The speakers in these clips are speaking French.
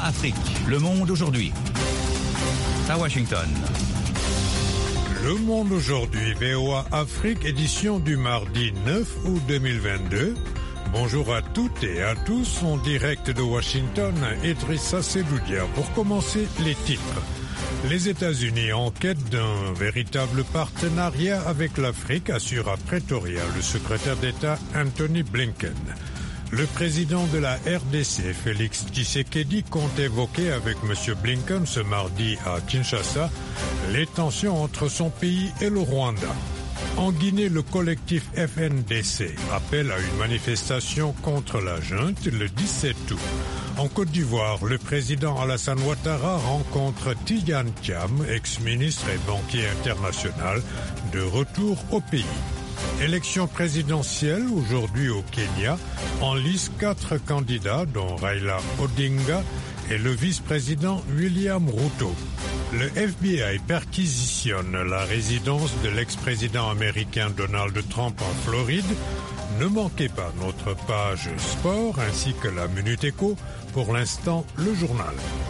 Afrique. Le Monde aujourd'hui. À Washington. Le Monde aujourd'hui, VOA Afrique, édition du mardi 9 août 2022. Bonjour à toutes et à tous, en direct de Washington, Idrissa Seloudia. Pour commencer, les titres. Les États-Unis en quête d'un véritable partenariat avec l'Afrique, assure à Pretoria le secrétaire d'État Anthony Blinken. Le président de la RDC, Félix Tshisekedi, compte évoquer avec M. Blinken ce mardi à Kinshasa les tensions entre son pays et le Rwanda. En Guinée, le collectif FNDC appelle à une manifestation contre la junte le 17 août. En Côte d'Ivoire, le président Alassane Ouattara rencontre Tidiane Thiam, ex-ministre et banquier international, de retour au pays. Élection présidentielle aujourd'hui au Kenya, en lice 4 candidats dont Raila Odinga et le vice-président William Ruto. Le FBI perquisitionne la résidence de l'ex-président américain Donald Trump en Floride. Ne manquez pas notre page sport ainsi que la Minute Éco. Pour l'instant, le journal.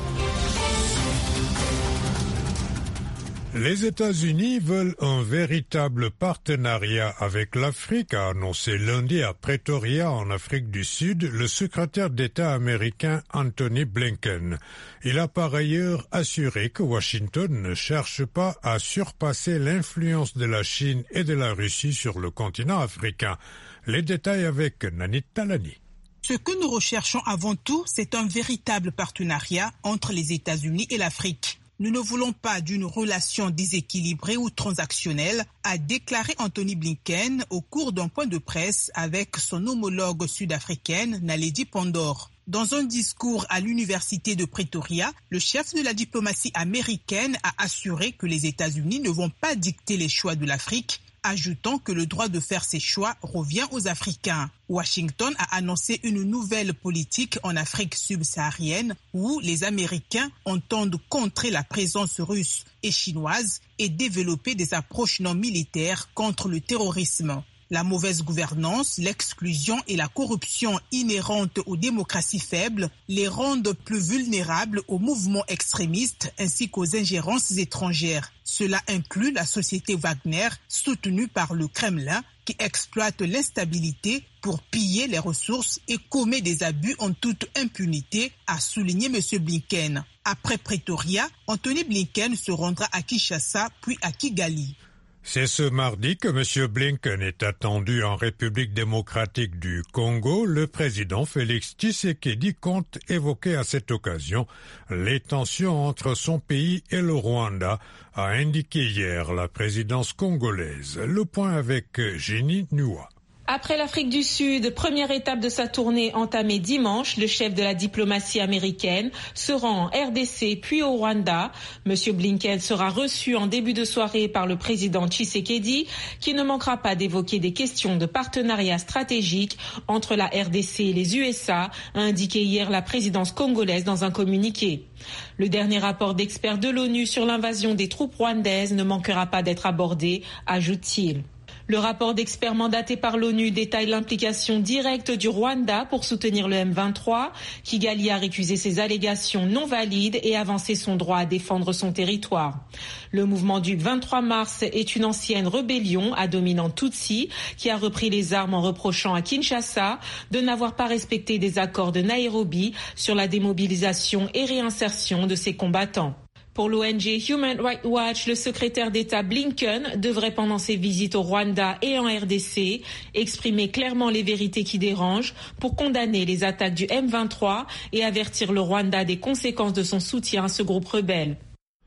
Les États-Unis veulent un véritable partenariat avec l'Afrique, a annoncé lundi à Pretoria, en Afrique du Sud, le secrétaire d'État américain Anthony Blinken. Il a par ailleurs assuré que Washington ne cherche pas à surpasser l'influence de la Chine et de la Russie sur le continent africain. Les détails avec Nanit Talani. Ce que nous recherchons avant tout, c'est un véritable partenariat entre les États-Unis et l'Afrique. Nous ne voulons pas d'une relation déséquilibrée ou transactionnelle, a déclaré Anthony Blinken au cours d'un point de presse avec son homologue sud-africaine Naledi Pandor. Dans un discours à l'université de Pretoria, le chef de la diplomatie américaine a assuré que les États-Unis ne vont pas dicter les choix de l'Afrique, ajoutant que le droit de faire ses choix revient aux Africains. Washington a annoncé une nouvelle politique en Afrique subsaharienne où les Américains entendent contrer la présence russe et chinoise et développer des approches non militaires contre le terrorisme. La mauvaise gouvernance, l'exclusion et la corruption inhérentes aux démocraties faibles les rendent plus vulnérables aux mouvements extrémistes ainsi qu'aux ingérences étrangères. Cela inclut la société Wagner, soutenue par le Kremlin, qui exploite l'instabilité pour piller les ressources et commet des abus en toute impunité, a souligné M. Blinken. Après Pretoria, Anthony Blinken se rendra à Kinshasa puis à Kigali. C'est ce mardi que M. Blinken est attendu en République démocratique du Congo. Le président Félix Tshisekedi compte évoquer à cette occasion les tensions entre son pays et le Rwanda, a indiqué hier la présidence congolaise. Le point avec Jenny Nua. Après l'Afrique du Sud, première étape de sa tournée entamée dimanche, le chef de la diplomatie américaine se rend en RDC puis au Rwanda. Monsieur Blinken sera reçu en début de soirée par le président Tshisekedi, qui ne manquera pas d'évoquer des questions de partenariat stratégique entre la RDC et les USA, a indiqué hier la présidence congolaise dans un communiqué. Le dernier rapport d'experts de l'ONU sur l'invasion des troupes rwandaises ne manquera pas d'être abordé, ajoute-t-il. Le rapport d'experts mandaté par l'ONU détaille l'implication directe du Rwanda pour soutenir le M23. Kigali a récusé ces allégations non valides et avancé son droit à défendre son territoire. Le mouvement du 23 mars est une ancienne rébellion à dominant Tutsi qui a repris les armes en reprochant à Kinshasa de n'avoir pas respecté des accords de Nairobi sur la démobilisation et réinsertion de ses combattants. Pour l'ONG Human Rights Watch, le secrétaire d'État Blinken devrait pendant ses visites au Rwanda et en RDC exprimer clairement les vérités qui dérangent pour condamner les attaques du M23 et avertir le Rwanda des conséquences de son soutien à ce groupe rebelle.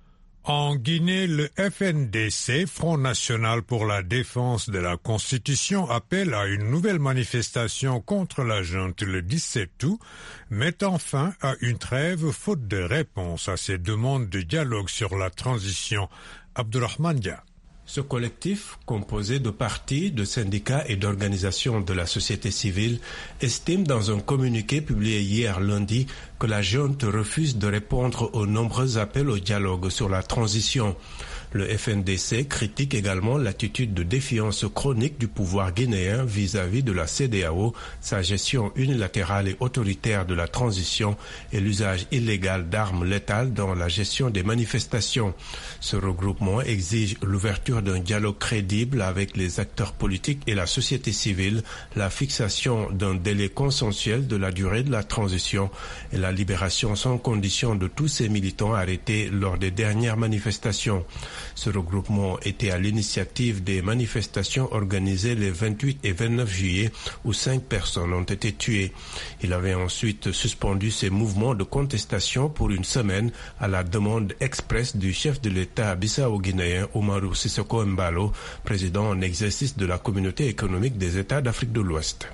En Guinée, le FNDC, Front National pour la Défense de la Constitution, appelle à une nouvelle manifestation contre la junte le 17 août, mettant fin à une trêve faute de réponse à ses demandes de dialogue sur la transition. Abdourahmane Dia. Ce collectif, composé de partis, de syndicats et d'organisations de la société civile, estime dans un communiqué publié hier lundi que la junte refuse de répondre aux nombreux appels au dialogue sur la transition. Le FNDC critique également l'attitude de défiance chronique du pouvoir guinéen vis-à-vis de la CEDEAO, sa gestion unilatérale et autoritaire de la transition et l'usage illégal d'armes létales dans la gestion des manifestations. Ce regroupement exige l'ouverture d'un dialogue crédible avec les acteurs politiques et la société civile, la fixation d'un délai consensuel de la durée de la transition et la libération sans condition de tous ces militants arrêtés lors des dernières manifestations. Ce regroupement était à l'initiative des manifestations organisées les 28 et 29 juillet où 5 personnes ont été tuées. Il avait ensuite suspendu ses mouvements de contestation pour une semaine à la demande expresse du chef de l'État bissau-guinéen Umaru Sissoco Embalo, président en exercice de la Communauté économique des États d'Afrique de l'Ouest.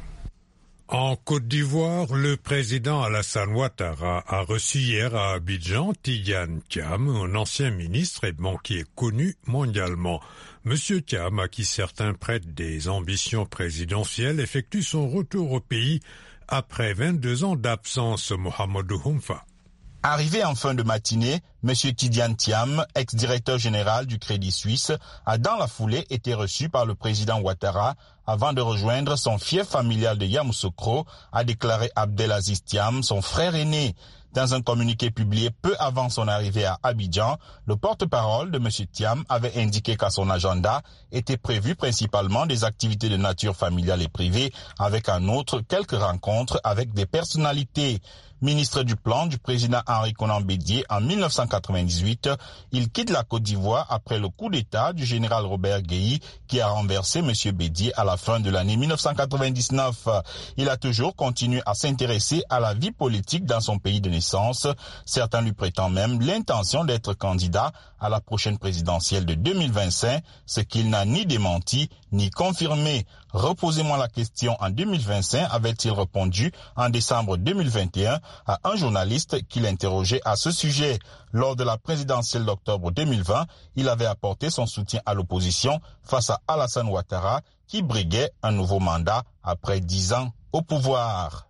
En Côte d'Ivoire, le président Alassane Ouattara a reçu hier à Abidjan Tidjane Thiam, un ancien ministre et banquier connu mondialement. Monsieur Thiam, à qui certains prêtent des ambitions présidentielles, effectue son retour au pays après 22 ans d'absence. Mohamedou Humfa. Arrivé en fin de matinée, M. Tidjane Thiam, ex-directeur général du Crédit Suisse, a dans la foulée été reçu par le président Ouattara avant de rejoindre son fief familial de Yamoussoukro, a déclaré Abdelaziz Thiam, son frère aîné. Dans un communiqué publié peu avant son arrivée à Abidjan, le porte-parole de M. Thiam avait indiqué qu'à son agenda étaient prévues principalement des activités de nature familiale et privée, avec en outre quelques rencontres avec des personnalités. Ministre du plan du président Henri Konan Bédié en 1998, il quitte la Côte d'Ivoire après le coup d'État du général Robert Guéhi qui a renversé M. Bédié à la fin de l'année 1999. Il a toujours continué à s'intéresser à la vie politique dans son pays de naissance. Certains lui prétendent même l'intention d'être candidat à la prochaine présidentielle de 2025, ce qu'il n'a ni démenti ni confirmé. Reposez-moi la question en 2025, avait-il répondu en décembre 2021 à un journaliste qui l'interrogeait à ce sujet. Lors de la présidentielle d'octobre 2020, il avait apporté son soutien à l'opposition face à Alassane Ouattara qui briguait un nouveau mandat après 10 ans au pouvoir.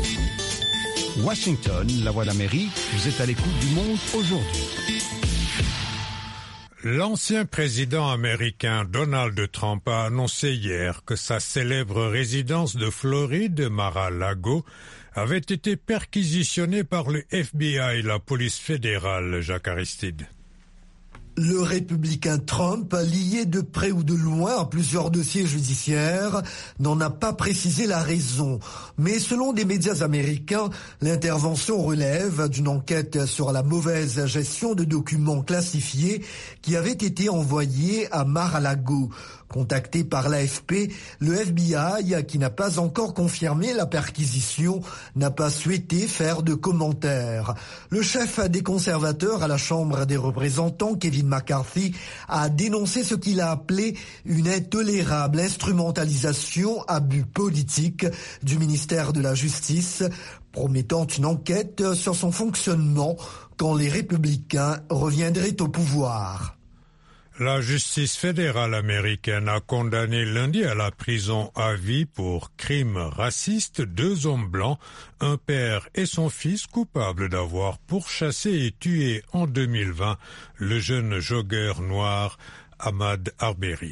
Washington, la voix d'Amérique, vous êtes à l'écoute du Monde aujourd'hui. L'ancien président américain Donald Trump a annoncé hier que sa célèbre résidence de Floride, Mar-a-Lago, avait été perquisitionnée par le FBI, la police fédérale. Jacques Aristide. Le républicain Trump, lié de près ou de loin à plusieurs dossiers judiciaires, n'en a pas précisé la raison. Mais selon des médias américains, l'intervention relève d'une enquête sur la mauvaise gestion de documents classifiés qui avaient été envoyés à Mar-a-Lago. Contacté par l'AFP, le FBI, qui n'a pas encore confirmé la perquisition, n'a pas souhaité faire de commentaires. Le chef des conservateurs à la Chambre des représentants, Kevin McCarthy, a dénoncé ce qu'il a appelé une intolérable instrumentalisation à but politique du ministère de la Justice, promettant une enquête sur son fonctionnement quand les républicains reviendraient au pouvoir. La justice fédérale américaine a condamné lundi à la prison à vie pour crimes racistes 2 hommes blancs, un père et son fils coupables d'avoir pourchassé et tué en 2020 le jeune jogueur noir Ahmaud Arbery.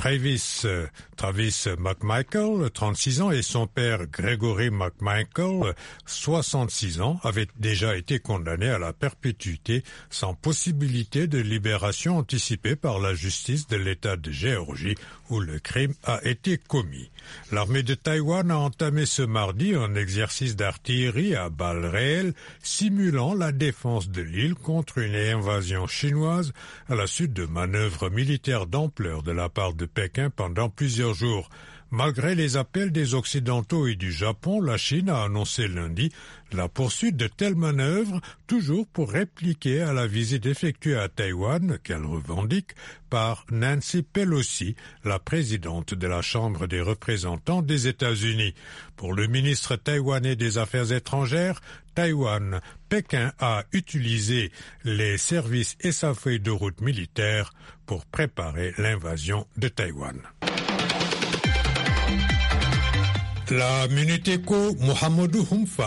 Travis McMichael, 36 ans, et son père Gregory McMichael, 66 ans, avaient déjà été condamnés à la perpétuité sans possibilité de libération anticipée par la justice de l'État de Géorgie où le crime a été commis. L'armée de Taïwan a entamé ce mardi un exercice d'artillerie à balles réelles simulant la défense de l'île contre une invasion chinoise à la suite de manœuvres militaires d'ampleur de la part de Pékin pendant plusieurs jours. Malgré les appels des Occidentaux et du Japon, la Chine a annoncé lundi la poursuite de telles manœuvres, toujours pour répliquer à la visite effectuée à Taïwan, qu'elle revendique, par Nancy Pelosi, la présidente de la Chambre des représentants des États-Unis. Pour le ministre taïwanais des Affaires étrangères, Taïwan, Pékin a utilisé les services et sa feuille de route militaire pour préparer l'invasion de Taïwan. La Minute Éco, Mohamedou Humfa.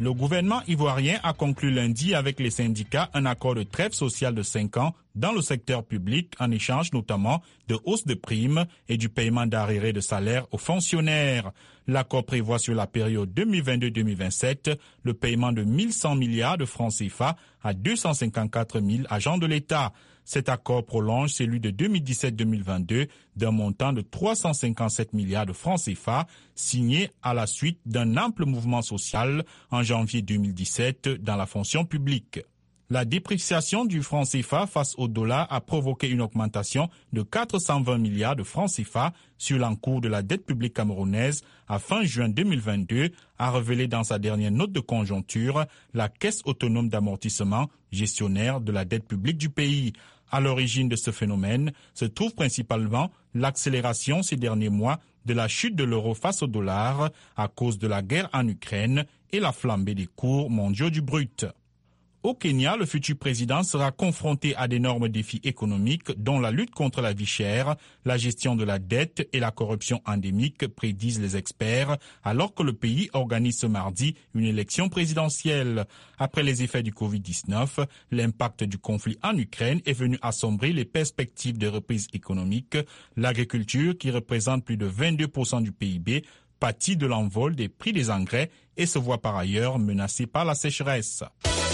Le gouvernement ivoirien a conclu lundi avec les syndicats un accord de trêve sociale de 5 ans dans le secteur public en échange notamment de hausses de primes et du paiement d'arriérés de salaire aux fonctionnaires. L'accord prévoit sur la période 2022-2027 le paiement de 1100 milliards de francs CFA à 254 000 agents de l'État. Cet accord prolonge celui de 2017-2022 d'un montant de 357 milliards de francs CFA, signé à la suite d'un ample mouvement social en janvier 2017 dans la fonction publique. La dépréciation du franc CFA face au dollar a provoqué une augmentation de 420 milliards de francs CFA sur l'encours de la dette publique camerounaise à fin juin 2022, a révélé dans sa dernière note de conjoncture la Caisse autonome d'amortissement, gestionnaire de la dette publique du pays. À l'origine de ce phénomène se trouve principalement l'accélération ces derniers mois de la chute de l'euro face au dollar à cause de la guerre en Ukraine et la flambée des cours mondiaux du brut. Au Kenya, le futur président sera confronté à d'énormes défis économiques dont la lutte contre la vie chère, la gestion de la dette et la corruption endémique, prédisent les experts, alors que le pays organise ce mardi une élection présidentielle. Après les effets du Covid-19, l'impact du conflit en Ukraine est venu assombrir les perspectives de reprise économique. L'agriculture, qui représente plus de 22% du PIB, pâtit de l'envol des prix des engrais et se voit par ailleurs menacée par la sécheresse.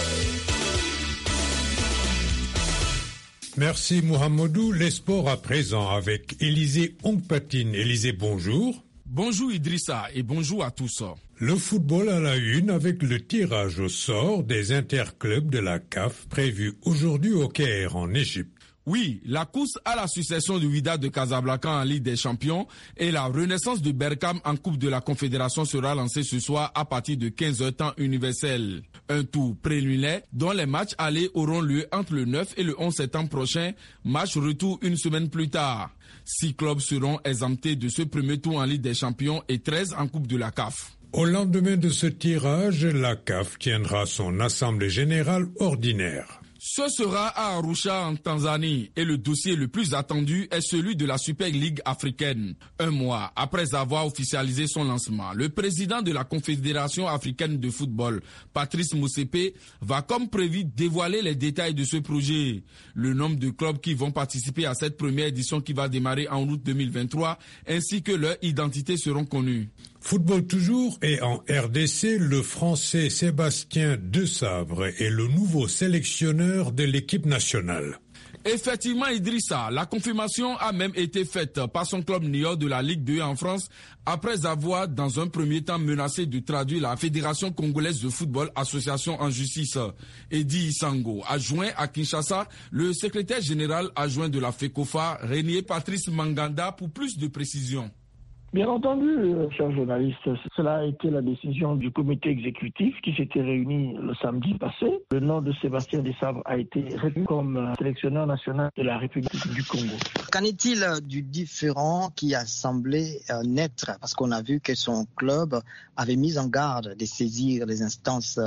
Merci Mohamedou. Les sports à présent avec Élisée Ongpatine. Élisée, bonjour. Bonjour Idrissa et bonjour à tous. Le football à la une avec le tirage au sort des interclubs de la CAF prévu aujourd'hui au Caire en Égypte. Oui, la course à la succession du Wydad de Casablanca en Ligue des Champions et la renaissance de Berkane en Coupe de la Confédération sera lancée ce soir à partir de 15h temps universel. Un tour préliminaire dont les matchs allés auront lieu entre le 9 et le 11 septembre prochain, match retour une semaine plus tard. 6 clubs seront exemptés de ce premier tour en Ligue des Champions et 13 en Coupe de la CAF. Au lendemain de ce tirage, la CAF tiendra son assemblée générale ordinaire. Ce sera à Arusha en Tanzanie et le dossier le plus attendu est celui de la Super League africaine. Un mois après avoir officialisé son lancement, le président de la Confédération africaine de football, Patrice Motsepe, va comme prévu dévoiler les détails de ce projet. Le nombre de clubs qui vont participer à cette première édition qui va démarrer en août 2023 ainsi que leur identité seront connues. Football toujours et en RDC, le Français Sébastien Desabre est le nouveau sélectionneur de l'équipe nationale. Effectivement, Idrissa, la confirmation a même été faite par son club Niort de la Ligue 2 en France après avoir dans un premier temps menacé de traduire la Fédération congolaise de football association en justice. Eddy Sango a joint à Kinshasa le secrétaire général adjoint de la FECOFA, Régnier Patrice Manganda, pour plus de précisions. Bien entendu, chers journalistes, cela a été la décision du comité exécutif qui s'était réuni le samedi passé. Le nom de Sébastien Desabre a été retenu comme sélectionneur national de la République du Congo. Qu'en est-il du différend qui a semblé naître? Parce qu'on a vu que son club avait mis en garde de saisir les instances,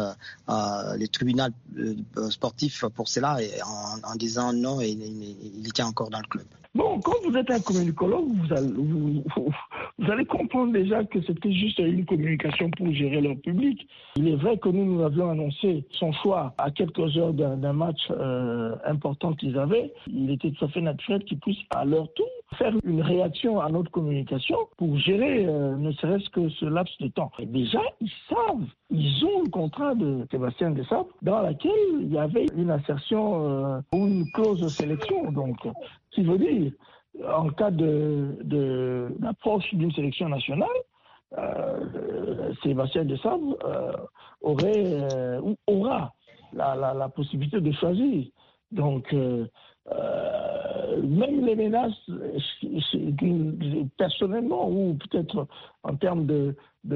les tribunaux sportifs pour cela, en disant non, il était encore dans le club. Bon, quand vous êtes un communicologue, vous allez comprendre déjà que c'était juste une communication pour gérer leur public. Il est vrai que nous avions annoncé son choix à quelques heures d'un match important qu'ils avaient. Il était tout à fait naturel qu'ils puissent à leur tour faire une réaction à notre communication pour gérer ne serait-ce que ce laps de temps. Et déjà, ils ont le contrat de Sébastien Desabre dans laquelle il y avait une assertion ou une clause de sélection. Donc, ce qui veut dire, en cas d'approche d'une sélection nationale, Sébastien Desabre aura la possibilité de choisir. Donc, même les menaces, personnellement, ou peut-être en termes de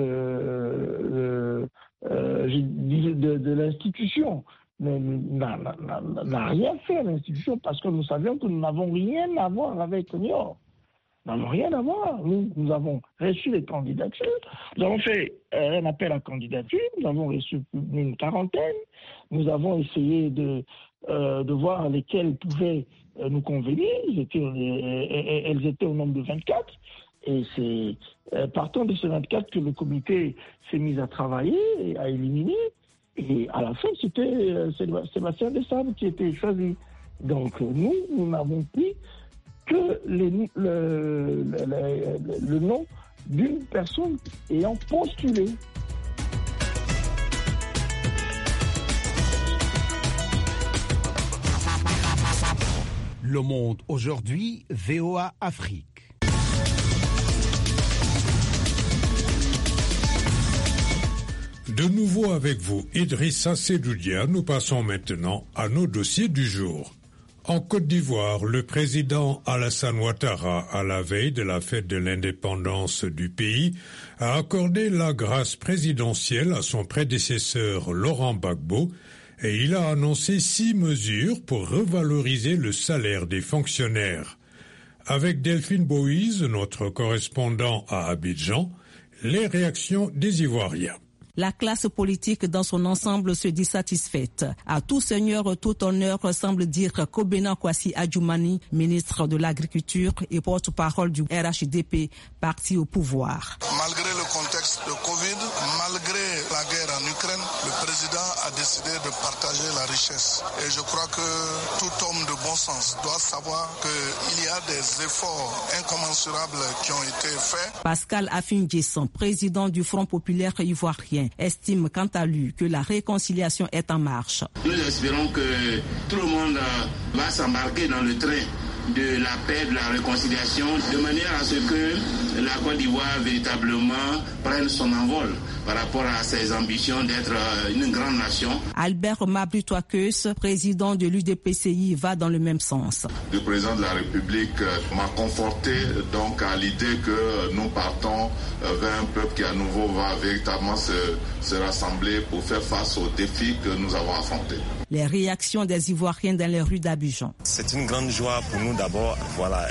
l'institution, n'a rien fait à l'institution parce que nous savions que nous n'avons rien à voir avec Niort. Nous n'avons rien à voir. Nous avons reçu les candidatures, nous avons fait un appel à candidature, nous avons reçu une quarantaine, nous avons essayé de voir lesquelles pouvaient nous convenir. Elles étaient au nombre de 24. Et c'est partant de ce 24 que le comité s'est mis à travailler et à éliminer. Et à la fin, c'était Sébastien Desabre qui était choisi. Donc nous n'avons pris que le nom d'une personne ayant postulé. Le Monde aujourd'hui, VOA Afrique. De nouveau avec vous, Idrissa Sedoudia, nous passons maintenant à nos dossiers du jour. En Côte d'Ivoire, le président Alassane Ouattara, à la veille de la fête de l'indépendance du pays, a accordé la grâce présidentielle à son prédécesseur Laurent Gbagbo et il a annoncé 6 mesures pour revaloriser le salaire des fonctionnaires. Avec Delphine Boïse, notre correspondant à Abidjan, les réactions des Ivoiriens. La classe politique dans son ensemble se dit satisfaite. À tout seigneur, tout honneur, semble dire Kobena Kwasi Adjoumani, ministre de l'Agriculture et porte-parole du RHDP, parti au pouvoir. Malgré le contexte de Covid, malgré la guerre en Ukraine, le président a décidé de partager la richesse. Et je crois que tout homme de bon sens doit savoir qu'il y a des efforts incommensurables qui ont été faits. Pascal Afin-Djessan, président du Front populaire ivoirien, estime quant à lui que la réconciliation est en marche. Nous espérons que tout le monde va s'embarquer dans le train de la paix, de la réconciliation, de manière à ce que la Côte d'Ivoire véritablement prenne son envol par rapport à ses ambitions d'être une grande nation. Albert Mabry-Touakeus, président de l'UDPCI, va dans le même sens. Le président de la République m'a conforté donc à l'idée que nous partons vers un peuple qui à nouveau va véritablement se rassembler pour faire face aux défis que nous avons affrontés. Les réactions des Ivoiriens dans les rues d'Abidjan. C'est une grande joie pour nous d'abord, voilà,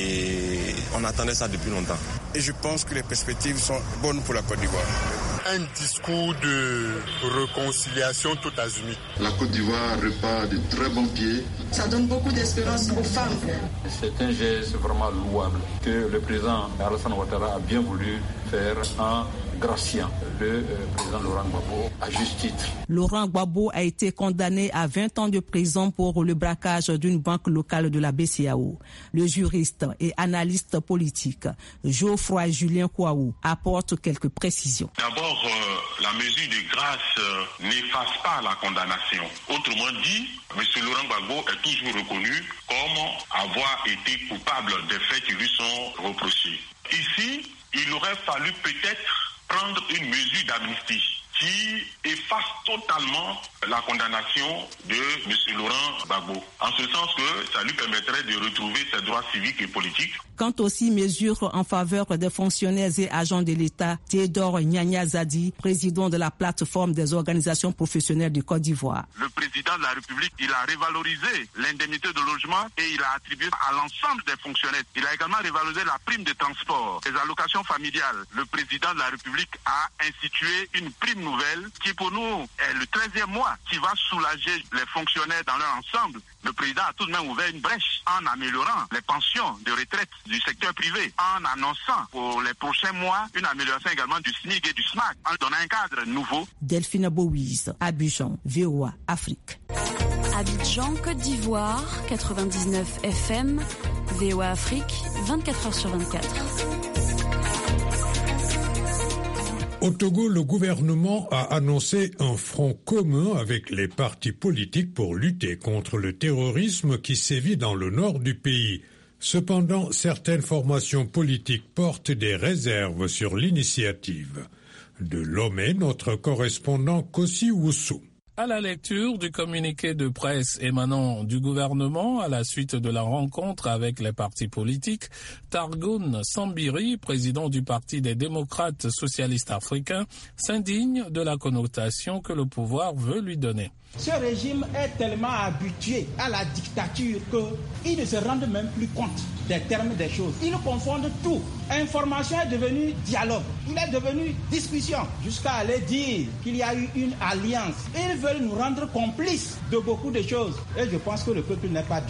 et on attendait ça depuis longtemps. Et je pense que les perspectives sont bonnes pour la Côte d'Ivoire. Un discours de réconciliation tout azimut. La Côte d'Ivoire repart de très bons pieds. Ça donne beaucoup d'espérance aux femmes. C'est un geste vraiment louable que le président Alassane Ouattara a bien voulu faire en graciant le président Laurent Gbagbo à juste titre. Laurent Gbagbo a été condamné à 20 ans de prison pour le braquage d'une banque locale de la BCEAO. Le juriste et analyste politique Geoffroy Julien Kouaou apporte quelques précisions. D'abord, la mesure de grâce n'efface pas la condamnation. Autrement dit, M. Laurent Gbagbo est toujours reconnu comme avoir été coupable des faits qui lui sont reprochés. Ici, il aurait fallu peut-être prendre une mesure d'amnistie qui efface totalement la condamnation de M. Laurent Gbagbo, en ce sens que ça lui permettrait de retrouver ses droits civiques et politiques. Quant aux 6 mesures en faveur des fonctionnaires et agents de l'État, Théodore Nyanya Zadi, président de la plateforme des organisations professionnelles de Côte d'Ivoire. Le président de la République, il a révalorisé l'indemnité de logement et il a attribué à l'ensemble des fonctionnaires. Il a également révalorisé la prime de transport, les allocations familiales. Le président de la République a institué une prime nouvelle qui pour nous est le 13e mois qui va soulager les fonctionnaires dans leur ensemble. Le président a tout de même ouvert une brèche en améliorant les pensions de retraite du secteur privé, en annonçant pour les prochains mois une amélioration également du SMIC et du SMAC, en donnant un cadre nouveau. Delphine Boïse, Abidjan, VOA Afrique. Abidjan, Côte d'Ivoire, 99 FM, VOA Afrique, 24h sur 24. Au Togo, le gouvernement a annoncé un front commun avec les partis politiques pour lutter contre le terrorisme qui sévit dans le nord du pays. Cependant, certaines formations politiques portent des réserves sur l'initiative. De Lomé, notre correspondant Kossi Woussou. À la lecture du communiqué de presse émanant du gouvernement à la suite de la rencontre avec les partis politiques, Targoun Sambiri, président du Parti des démocrates socialistes africains, s'indigne de la connotation que le pouvoir veut lui donner. Ce régime est tellement habitué à la dictature qu'il ne se rend même plus compte des termes des choses. Ils confondent tout. Information est devenue dialogue. Il est devenu discussion. Jusqu'à aller dire qu'il y a eu une alliance. Ils veulent nous rendre complices de beaucoup de choses. Et je pense que le peuple n'est pas dupe.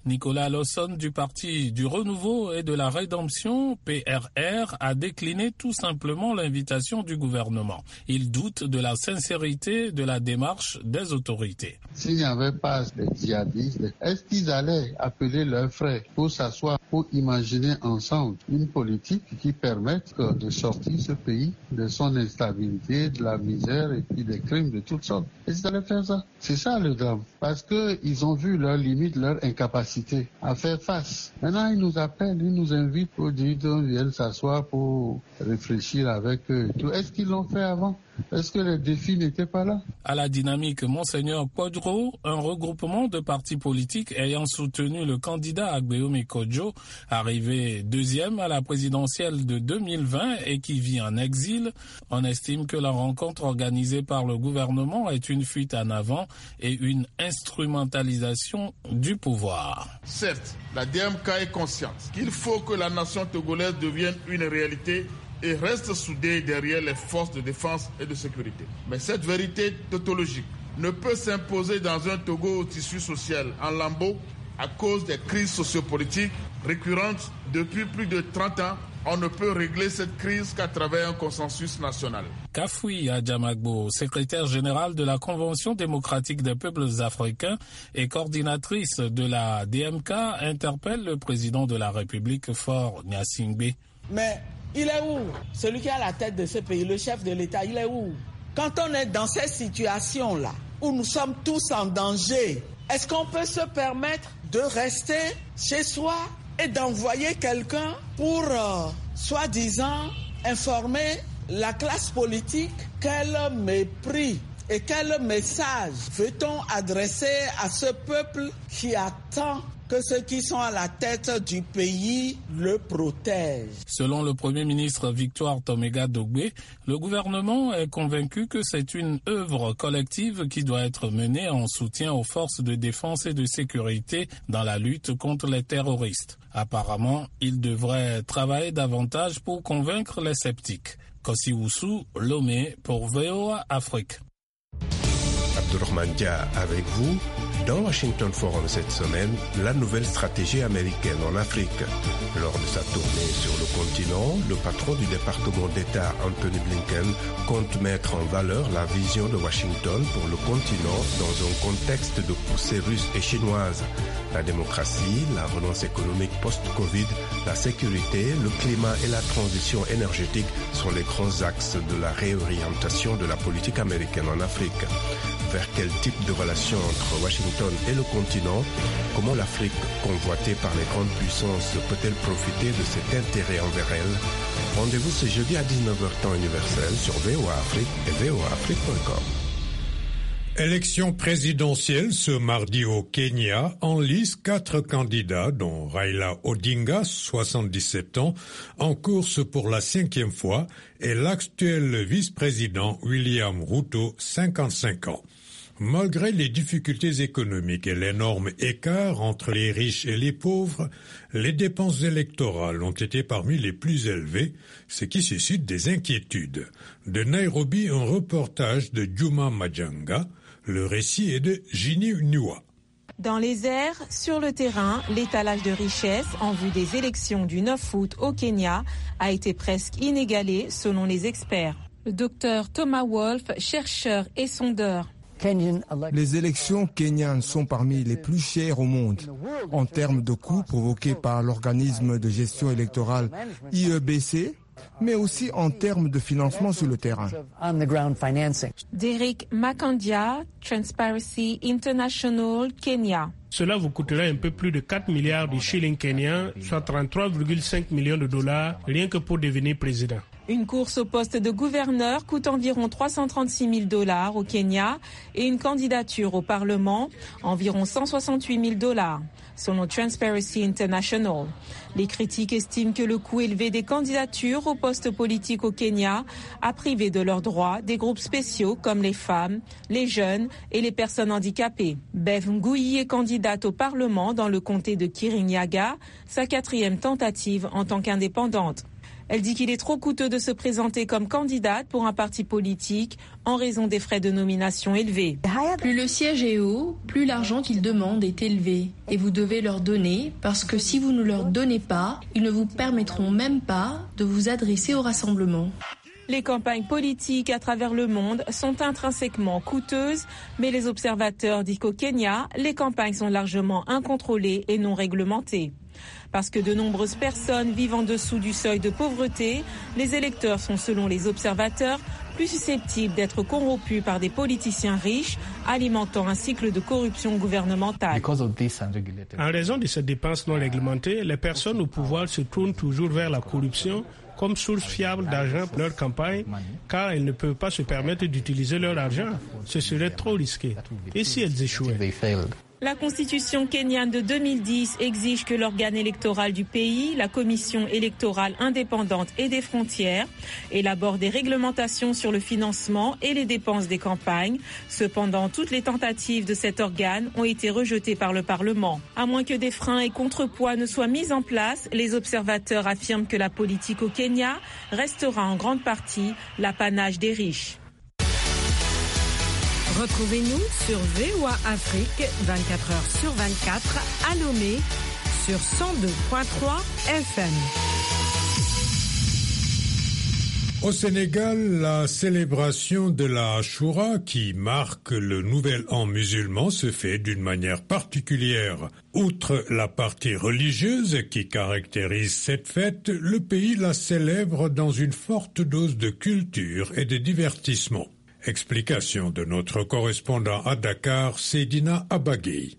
Nicolas Lawson du Parti du Renouveau et de la Rédemption, PRR, a décliné tout simplement l'invitation du gouvernement. Il doute de la sincérité de la démarche des autorités. S'il n'y avait pas de djihadistes, est-ce qu'ils allaient appeler leurs frères pour s'asseoir, pour imaginer ensemble une politique qui permette de sortir ce pays de son instabilité, de la misère et puis des crimes de toutes sortes? Est-ce qu'ils allaient faire ça? C'est ça le drame. Parce qu'ils ont vu leurs limites, leur incapacité à faire face. Maintenant, ils nous appellent, ils nous invitent pour dire qu'on vienne s'asseoir pour réfléchir avec eux. Est-ce qu'ils l'ont fait avant? Est-ce que les défis n'étaient pas là? À la dynamique Monseigneur Quadro, un regroupement de partis politiques ayant soutenu le candidat Agbeomi Kodjo, arrivé deuxième à la présidentielle de 2020 et qui vit en exil, on estime que la rencontre organisée par le gouvernement est une fuite en avant et une instrumentalisation du pouvoir. Certes, la DMK est consciente qu'il faut que la nation togolaise devienne une réalité et reste soudée derrière les forces de défense et de sécurité. Mais cette vérité tautologique ne peut s'imposer dans un Togo au tissu social en lambeaux à cause des crises sociopolitiques récurrentes depuis plus de 30 ans. On ne peut régler cette crise qu'à travers un consensus national. Kafoui Adjamagbo, secrétaire générale de la Convention démocratique des peuples africains et coordinatrice de la DMK, interpelle le président de la République, Faure Gnassingbé. Mais il est où? Celui qui est à la tête de ce pays, le chef de l'État, il est où? Quand on est dans cette situation-là, où nous sommes tous en danger, est-ce qu'on peut se permettre de rester chez soi et d'envoyer quelqu'un pour, soi-disant, informer la classe politique? Quel mépris et quel message veut-on adresser à ce peuple qui attend que ceux qui sont à la tête du pays le protègent? Selon le Premier ministre Victoire Tomega Dogbe, le gouvernement est convaincu que c'est une œuvre collective qui doit être menée en soutien aux forces de défense et de sécurité dans la lutte contre les terroristes. Apparemment, il devrait travailler davantage pour convaincre les sceptiques. Kossi Oussou, Lomé pour VOA Afrique. Abdourahmane Dia avec vous. Dans Washington Forum cette semaine, la nouvelle stratégie américaine en Afrique. Lors de sa tournée sur le continent, le patron du département d'État, Anthony Blinken, compte mettre en valeur la vision de Washington pour le continent dans un contexte de poussée russe et chinoise. La démocratie, la relance économique post-Covid, la sécurité, le climat et la transition énergétique sont les grands axes de la réorientation de la politique américaine en Afrique. Vers quel type de relation entre Washington et le continent? Comment l'Afrique, convoitée par les grandes puissances, peut-elle profiter de cet intérêt envers elle? Rendez-vous ce jeudi à 19h temps universel sur VOA Afrique et voaafrique.com. Élection présidentielle ce mardi au Kenya, en lice 4 candidats, dont Raila Odinga, 77 ans, en course pour la 5e fois, et l'actuel vice-président William Ruto, 55 ans. Malgré les difficultés économiques et l'énorme écart entre les riches et les pauvres, les dépenses électorales ont été parmi les plus élevées, ce qui suscite des inquiétudes. De Nairobi, un reportage de Juma Majanga. Le récit est de Ginny Nua. Dans les airs, sur le terrain, l'étalage de richesse en vue des élections du 9 août au Kenya a été presque inégalé selon les experts. Le docteur Thomas Wolf, chercheur et sondeur. Les élections kenyanes sont parmi les plus chères au monde en termes de coûts provoqués par l'organisme de gestion électorale IEBC, mais aussi en termes de financement sur le terrain. Derek Makandia, Transparency International, Kenya. Cela vous coûtera un peu plus de 4 milliards de shillings kenyans, soit 33,5 millions de dollars, rien que pour devenir président. Une course au poste de gouverneur coûte environ 336 000 $ au Kenya et une candidature au Parlement, environ 168 000 $, selon Transparency International. Les critiques estiment que le coût élevé des candidatures aux postes politiques au Kenya a privé de leurs droits des groupes spéciaux comme les femmes, les jeunes et les personnes handicapées. Bev Ngui est candidate au Parlement dans le comté de Kirinyaga, sa 4e tentative en tant qu'indépendante. Elle dit qu'il est trop coûteux de se présenter comme candidate pour un parti politique en raison des frais de nomination élevés. Plus le siège est haut, plus l'argent qu'ils demandent est élevé. Et vous devez leur donner, parce que si vous ne leur donnez pas, ils ne vous permettront même pas de vous adresser au rassemblement. Les campagnes politiques à travers le monde sont intrinsèquement coûteuses, mais les observateurs disent qu'au Kenya, les campagnes sont largement incontrôlées et non réglementées. Parce que de nombreuses personnes vivent en dessous du seuil de pauvreté, les électeurs sont, selon les observateurs, plus susceptibles d'être corrompus par des politiciens riches, alimentant un cycle de corruption gouvernementale. En raison de ces dépenses non réglementées, les personnes au pouvoir se tournent toujours vers la corruption comme source fiable d'argent pour leur campagne, car elles ne peuvent pas se permettre d'utiliser leur argent. Ce serait trop risqué. Et si elles échouaient? La constitution kenyane de 2010 exige que l'organe électoral du pays, la commission électorale indépendante et des frontières, élabore des réglementations sur le financement et les dépenses des campagnes. Cependant, toutes les tentatives de cet organe ont été rejetées par le Parlement. À moins que des freins et contrepoids ne soient mis en place, les observateurs affirment que la politique au Kenya restera en grande partie l'apanage des riches. Retrouvez-nous sur VOA Afrique 24h/24 à Lomé sur 102.3 FM. Au Sénégal, la célébration de la Achoura, qui marque le nouvel an musulman, se fait d'une manière particulière. Outre la partie religieuse qui caractérise cette fête, le pays la célèbre dans une forte dose de culture et de divertissement. Explication de notre correspondant à Dakar, Seydina Abagui.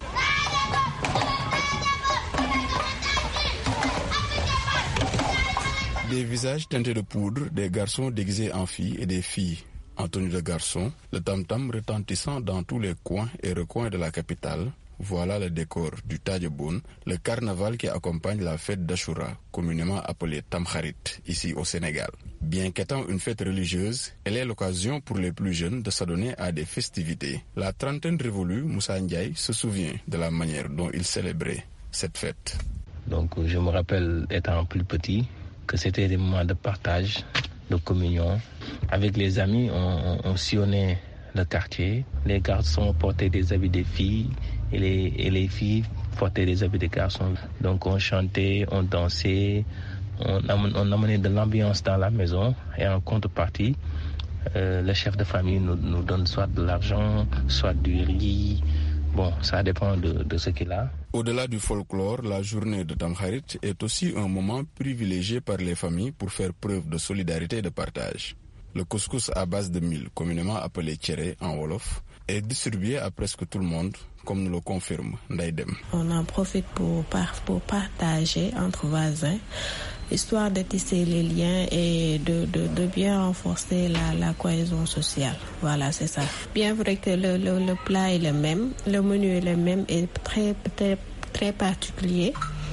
Des visages teintés de poudre, des garçons déguisés en filles et des filles en tenue de garçons, le tam-tam retentissant dans tous les coins et recoins de la capitale. Voilà le décor du Tadjeboun, le carnaval qui accompagne la fête d'Achoura, communément appelée Tamkharit, ici au Sénégal. Bien qu'étant une fête religieuse, elle est l'occasion pour les plus jeunes de s'adonner à des festivités. La trentaine révolue, Moussa Ndiaye se souvient de la manière dont il célébrait cette fête. Donc je me rappelle, étant plus petit, que c'était des moments de partage, de communion. Avec les amis, on sillonnait le quartier. Les garçons portaient des habits des filles et les filles portaient des habits des garçons. Donc on chantait, on dansait, on amenait de l'ambiance dans la maison et en contrepartie, le chef de famille nous donne soit de l'argent, soit du riz. Bon, ça dépend de ce qu'il a. Au-delà du folklore, la journée de Tamkharit est aussi un moment privilégié par les familles pour faire preuve de solidarité et de partage. Le couscous à base de mil, communément appelé tchéré en wolof, est distribué à presque tout le monde, comme nous le confirme Ndaïdem. On en profite pour partager entre voisins, histoire de tisser les liens et de bien renforcer la cohésion sociale. Voilà, c'est ça. Bien vrai que le plat est le même, le menu est le même et très particulier.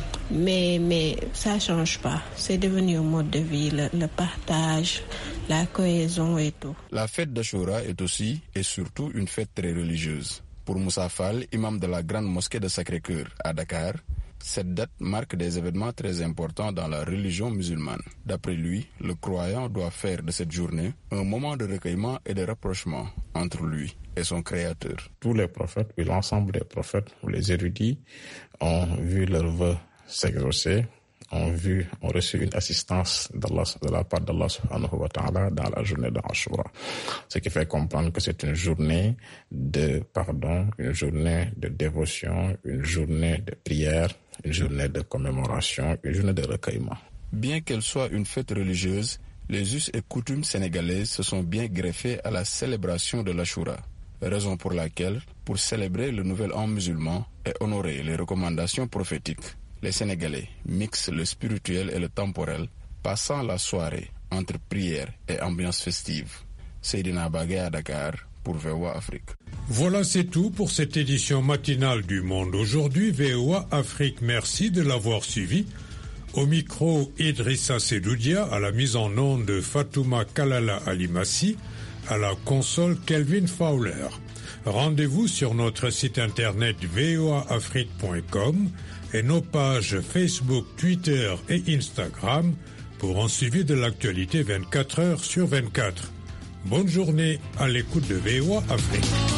Mais ça change pas. C'est devenu un mode de vie, le partage, la cohésion et tout. La fête d'Achoura est aussi et surtout une fête très religieuse. Pour Moussa Fall, imam de la grande mosquée de Sacré-Cœur à Dakar, cette date marque des événements très importants dans la religion musulmane. D'après lui, le croyant doit faire de cette journée un moment de recueillement et de rapprochement entre lui et son créateur. Tous les prophètes, et l'ensemble des prophètes, ou les érudits, ont vu leurs vœux s'exaucer, ont reçu une assistance de la part d'Allah subhanahu wa ta'ala dans la journée d'Achoura. Ce qui fait comprendre que c'est une journée de pardon, une journée de dévotion, une journée de prière, une journée de commémoration, une journée de recueillement. Bien qu'elle soit une fête religieuse, les us et coutumes sénégalaises se sont bien greffées à la célébration de l'Achoura. Raison pour laquelle, pour célébrer le nouvel an musulman et honorer les recommandations prophétiques, les Sénégalais mixent le spirituel et le temporel, passant la soirée entre prière et ambiance festive. Seydina Abagui à Dakar pour VOA Afrique. Voilà, c'est tout pour cette édition matinale du Monde aujourd'hui. VOA Afrique, merci de l'avoir suivi. Au micro, Idrissa Sedoudia, à la mise en onde de Fatouma Kalala Alimassi, à la console Kelvin Fowler. Rendez-vous sur notre site internet voaafrique.com et nos pages Facebook, Twitter et Instagram pour un suivi de l'actualité 24 heures sur 24. Bonne journée à l'écoute de VOA Afrique.